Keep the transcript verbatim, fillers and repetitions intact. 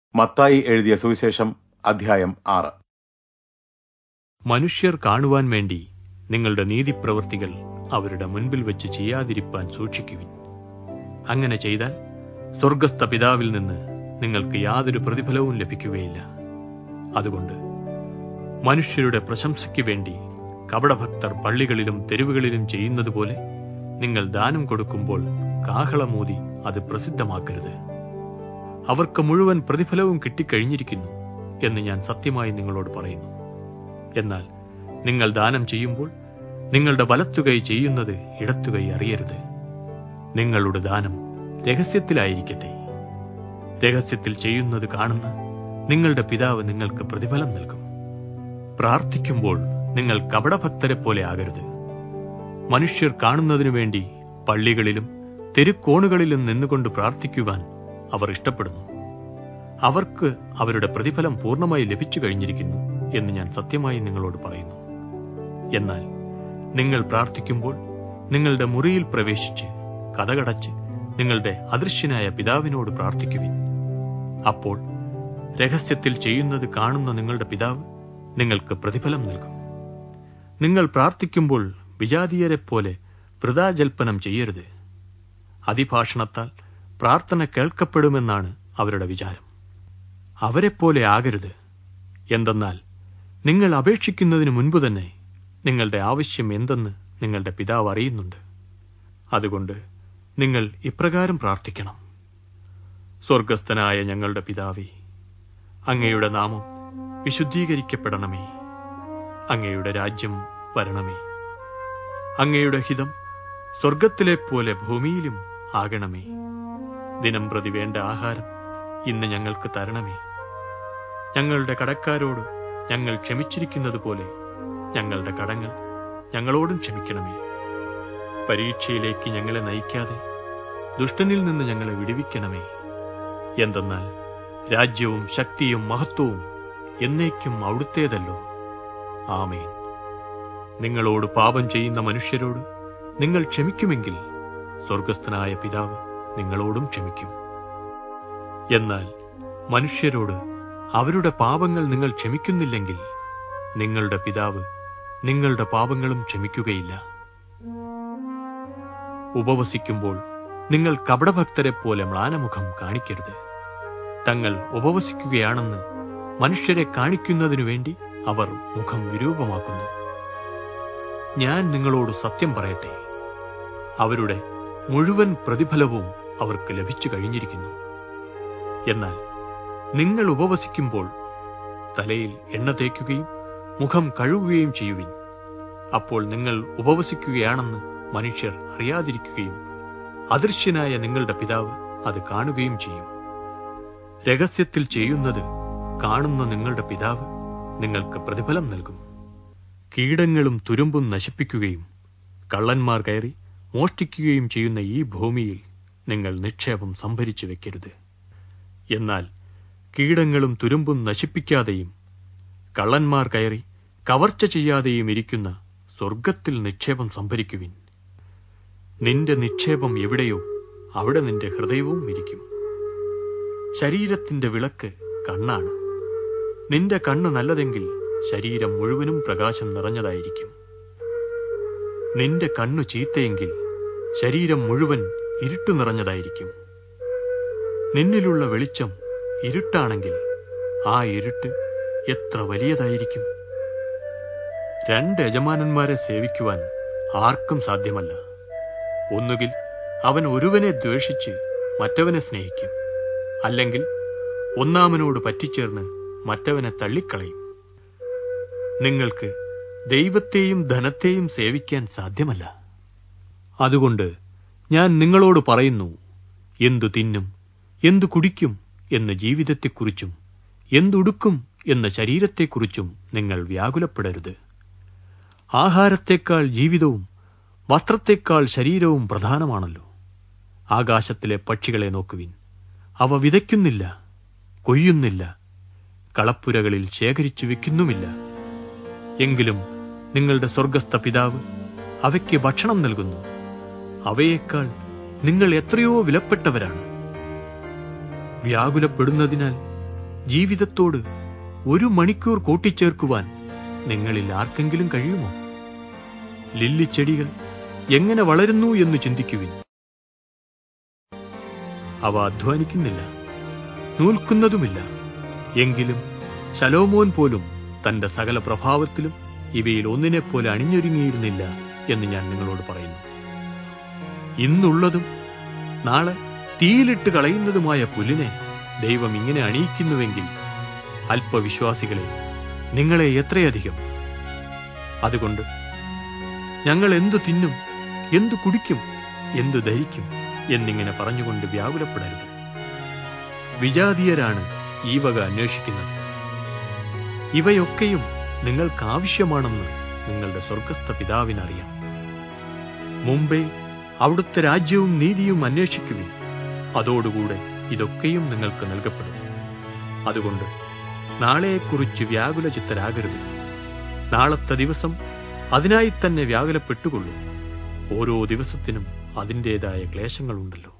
മത്തായി എഴുതിയ സുവിശേഷം അധ്യായം ആറ്. മനുഷ്യർ കാണുവാൻ വേണ്ടി നിങ്ങളുടെ നീതിപ്രവൃത്തികൾ അവരുടെ മുൻപിൽ വെച്ച് ചെയ്യാതിരിപ്പാൻ സൂക്ഷിക്കുവിൻ. അങ്ങനെ ചെയ്താൽ സ്വർഗസ്ഥ പിതാവിൽ നിന്ന് നിങ്ങൾക്ക് യാതൊരു പ്രതിഫലവും ലഭിക്കുകയില്ല. അതുകൊണ്ട് മനുഷ്യരുടെ പ്രശംസയ്ക്ക് വേണ്ടി കപടഭക്തർ പള്ളികളിലും തെരുവുകളിലും ചെയ്യുന്നതുപോലെ നിങ്ങൾ ദാനം കൊടുക്കുമ്പോൾ കാഹളമൂതി അത് പ്രസിദ്ധമാക്കരുത്. അവർക്ക് മുഴുവൻ പ്രതിഫലവും കിട്ടിക്കഴിഞ്ഞിരിക്കുന്നു എന്ന് ഞാൻ സത്യമായി നിങ്ങളോട് പറയുന്നു. എന്നാൽ നിങ്ങൾ ദാനം ചെയ്യുമ്പോൾ നിങ്ങളുടെ വലത്തുകൈ ചെയ്യുന്നത് ഇടത്തുകൈ അറിയരുത്. നിങ്ങളുടെ ദാനം രഹസ്യത്തിലായിരിക്കട്ടെ. രഹസ്യത്തിൽ ചെയ്യുന്നത് കാണുന്ന നിങ്ങളുടെ പിതാവ് നിങ്ങൾക്ക് പ്രതിഫലം നൽകും. പ്രാർത്ഥിക്കുമ്പോൾ നിങ്ങൾ കപടഭക്തരെ പോലെ ആകരുത്. മനുഷ്യർ കാണുന്നതിനു വേണ്ടി പള്ളികളിലും തെരുക്കോണുകളിലും നിന്നുകൊണ്ട് പ്രാർത്ഥിക്കുവാൻ അവർ ഇഷ്ടപ്പെടുന്നു. അവർക്ക് അവരുടെ പ്രതിഫലം പൂർണ്ണമായി ലഭിച്ചു കഴിഞ്ഞിരിക്കുന്നു എന്ന് ഞാൻ സത്യമായി നിങ്ങളോട് പറയുന്നു. എന്നാൽ നിങ്ങൾ പ്രാർത്ഥിക്കുമ്പോൾ നിങ്ങളുടെ മുറിയിൽ പ്രവേശിച്ച് കതകടച്ച് നിങ്ങളുടെ അദൃശ്യനായ പിതാവിനോട് പ്രാർത്ഥിക്കുവിൻ. അപ്പോൾ രഹസ്യത്തിൽ ചെയ്യുന്നത് കാണുന്ന നിങ്ങളുടെ പിതാവ് നിങ്ങൾക്ക് പ്രതിഫലം നൽകും. നിങ്ങൾ പ്രാർത്ഥിക്കുമ്പോൾ വിജാതീയരെപ്പോലെ വൃഥാജൽപ്പനം ചെയ്യരുത്. അതിഭാഷണത്താൽ പ്രാർത്ഥന കേൾക്കപ്പെടുമെന്നാണ് അവരുടെ വിചാരം. അവരെപ്പോലെ ആകരുത്. എന്തെന്നാൽ നിങ്ങൾ അപേക്ഷിക്കുന്നതിന് മുൻപ് തന്നെ നിങ്ങളുടെ ആവശ്യം എന്തെന്ന് നിങ്ങളുടെ പിതാവ് അറിയുന്നുണ്ട്. അതുകൊണ്ട് നിങ്ങൾ ഇപ്രകാരം പ്രാർത്ഥിക്കണം: സ്വർഗസ്ഥനായ ഞങ്ങളുടെ പിതാവേ, അങ്ങയുടെ നാമം വിശുദ്ധീകരിക്കപ്പെടണമേ. അങ്ങയുടെ രാജ്യം വരണമേ. അങ്ങയുടെ ഹിതം സ്വർഗത്തിലെ പോലെ ഭൂമിയിലും ആകണമേ. ദിനം പ്രതി വേണ്ട ആഹാരം ഇന്ന് ഞങ്ങൾക്ക് തരണമേ. ഞങ്ങളുടെ കടക്കാരോട് ഞങ്ങൾ ക്ഷമിച്ചിരിക്കുന്നത് പോലെ ഞങ്ങളുടെ കടങ്ങൾ ഞങ്ങളോടും ക്ഷമിക്കണമേ. പരീക്ഷയിലേക്ക് ഞങ്ങളെ നയിക്കാതെ ദുഷ്ടനിൽ നിന്ന് ഞങ്ങളെ വിടുവിക്കണമേ. എന്തെന്നാൽ രാജ്യവും ശക്തിയും മഹത്വവും എന്നേക്കും അവിടുത്തേതല്ലോ. ആമേൻ. നിങ്ങളോട് പാപം ചെയ്യുന്ന മനുഷ്യരോട് നിങ്ങൾ ക്ഷമിക്കുമെങ്കിൽ സ്വർഗസ്ഥനായ പിതാവ് നിങ്ങളോടും ക്ഷമിക്കും. എന്നാൽ മനുഷ്യരോട് അവരുടെ പാപങ്ങൾ നിങ്ങൾ ക്ഷമിക്കുന്നില്ലെങ്കിൽ നിങ്ങളുടെ പിതാവ് നിങ്ങളുടെ പാപങ്ങളും ക്ഷമിക്കുകയില്ല. ഉപവസിക്കുമ്പോൾ നിങ്ങൾ കപടഭക്തരെ പോലെ മ്ലാനമുഖം കാണിക്കരുത്. തങ്ങൾ ഉപവസിക്കുകയാണെന്ന് മനുഷ്യരെ കാണിക്കുന്നതിനു വേണ്ടി അവർ മുഖം വിരൂപമാക്കുന്നു. ഞാൻ നിങ്ങളോട് സത്യം പറയട്ടെ, അവരുടെ മുഴുവൻ പ്രതിഫലവും അവർക്ക് ലഭിച്ചു കഴിഞ്ഞിരിക്കുന്നു. എന്നാൽ നിങ്ങൾ ഉപവസിക്കുമ്പോൾ തലയിൽ എണ്ണ തേക്കുകയും മുഖം കഴുകുകയും ചെയ്യുവിൻ. അപ്പോൾ നിങ്ങൾ ഉപവസിക്കുകയാണെന്ന് മനുഷ്യർ അറിയാതിരിക്കുകയും അദൃശ്യനായ നിങ്ങളുടെ പിതാവ് അത് കാണുകയും ചെയ്യും. രഹസ്യത്തിൽ ചെയ്യുന്നത് കാണുന്ന നിങ്ങളുടെ പിതാവ് നിങ്ങൾക്ക് പ്രതിഫലം നൽകും. കീടങ്ങളും തുരുമ്പും നശിപ്പിക്കുകയും കള്ളന്മാർ കയറി മോഷ്ടിക്കുകയും ചെയ്യുന്ന ഈ ഭൂമിയിൽ നിങ്ങൾ നിക്ഷേപം സംഭരിച്ചു വെക്കരുത്. എന്നാൽ കീടങ്ങളും തുരുമ്പും നശിപ്പിക്കാതെയും കള്ളന്മാർ കയറി കവർച്ച ചെയ്യാതെയും ഇരിക്കുന്ന സ്വർഗത്തിൽ നിക്ഷേപം സംഭരിക്കുവിൻ. നിന്റെ നിക്ഷേപം എവിടെയോ അവിടെ നിന്റെ ഹൃദയവും ഇരിക്കും. ശരീരത്തിന്റെ വിളക്ക് കണ്ണാണ്. നിന്റെ കണ്ണ് നല്ലതെങ്കിൽ ശരീരം മുഴുവനും പ്രകാശം നിറഞ്ഞതായിരിക്കും. നിന്റെ കണ്ണു ചീത്തയെങ്കിൽ ശരീരം മുഴുവൻ ഇരുട്ടു നിറഞ്ഞതായിരിക്കും. നിന്നിലുള്ള വെളിച്ചം ഇരുട്ടാണെങ്കിൽ ആ ഇരുട്ട് എത്ര വലിയതായിരിക്കും. രണ്ട് യജമാനന്മാരെ സേവിക്കുവാൻ ആർക്കും സാധ്യമല്ല. ഒന്നുകിൽ അവൻ ഒരുവനെ ദ്വേഷിച്ച് മറ്റവനെ സ്നേഹിക്കും, അല്ലെങ്കിൽ ഒന്നാമനോട് പറ്റിച്ചേർന്ന് മറ്റവനെ തള്ളിക്കളയും. നിങ്ങൾക്ക് ദൈവത്തെയും ധനത്തെയും സേവിക്കാൻ സാധ്യമല്ല. അതുകൊണ്ട് ഞാൻ നിങ്ങളോട് പറയുന്നു, എന്തു തിന്നും എന്തു കുടിക്കും എന്ന ജീവിതത്തെക്കുറിച്ചും എന്തുടുക്കും എന്ന ശരീരത്തെക്കുറിച്ചും നിങ്ങൾ വ്യാകുലപ്പെടരുത്. ആഹാരത്തേക്കാൾ ജീവിതവും വസ്ത്രത്തേക്കാൾ ശരീരവും പ്രധാനമാണല്ലോ. ആകാശത്തിലെ പക്ഷികളെ നോക്കുവിൻ. അവ വിതയ്ക്കുന്നില്ല, കൊയ്യുന്നില്ല, കളപ്പുരകളിൽ ശേഖരിച്ചു വെക്കുന്നുമില്ല. എങ്കിലും നിങ്ങളുടെ സ്വർഗസ്ഥ പിതാവ് അവയ്ക്ക് ഭക്ഷണം നൽകുന്നു. അവയേക്കാൾ നിങ്ങൾ എത്രയോ വിലപ്പെട്ടവരാണ്. വ്യാകുലപ്പെടുന്നതിനാൽ ജീവിതത്തോട് ഒരു മണിക്കൂർ കൂട്ടിച്ചേർക്കുവാൻ നിങ്ങളിൽ ആർക്കെങ്കിലും കഴിയുമോ? ലില്ലിച്ചെടികൾ എങ്ങനെ വളരുന്നു എന്ന് ചിന്തിക്കുവിൻ. അവ അധ്വാനിക്കുന്നില്ല, നൂൽക്കുന്നതുമില്ല. എങ്കിലും ശലോമോൻ പോലും തന്റെ സകല പ്രഭാവത്തിലും ഇവയിൽ ഒന്നിനെപ്പോലെ അണിഞ്ഞൊരുങ്ങിയിരുന്നില്ല എന്ന് ഞാൻ നിങ്ങളോട് പറയുന്നു. ഇന്നുള്ളതും നാളെ തീയിലിട്ട് കളയുന്നതുമായ പുല്ലിനെ ദൈവം ഇങ്ങനെ അണിയിക്കുന്നുവെങ്കിൽ അല്പവിശ്വാസികളെ, നിങ്ങളെ എത്രയധികം. അതുകൊണ്ട് ഞങ്ങൾ എന്തു തിന്നും, എന്തു കുടിക്കും, എന്തു ധരിക്കും എന്നിങ്ങനെ പറഞ്ഞുകൊണ്ട് വ്യാകുലപ്പെടരുത്. വിജാതീയരാണ് ഈ വക അന്വേഷിക്കുന്നത്. ഇവയൊക്കെയും നിങ്ങൾക്കാവശ്യമാണെന്ന് നിങ്ങളുടെ സ്വർഗസ്ഥ പിതാവിനറിയാം. മുമ്പേ അവിടുത്തെ രാജ്യവും നീതിയും അന്വേഷിക്കുവിൻ, അതോടുകൂടെ ഇതൊക്കെയും നിങ്ങൾക്ക് നൽകപ്പെടും. അതുകൊണ്ട് നാളെയെക്കുറിച്ച് വ്യാകുലചിത്തരാകരുത്. നാളത്തെ ദിവസം അതിനായി തന്നെ വ്യാകുലപ്പെട്ടുകൊള്ളൂ. ഓരോ ദിവസത്തിനും അതിൻ്റെതായ ക്ലേശങ്ങളുണ്ടല്ലോ.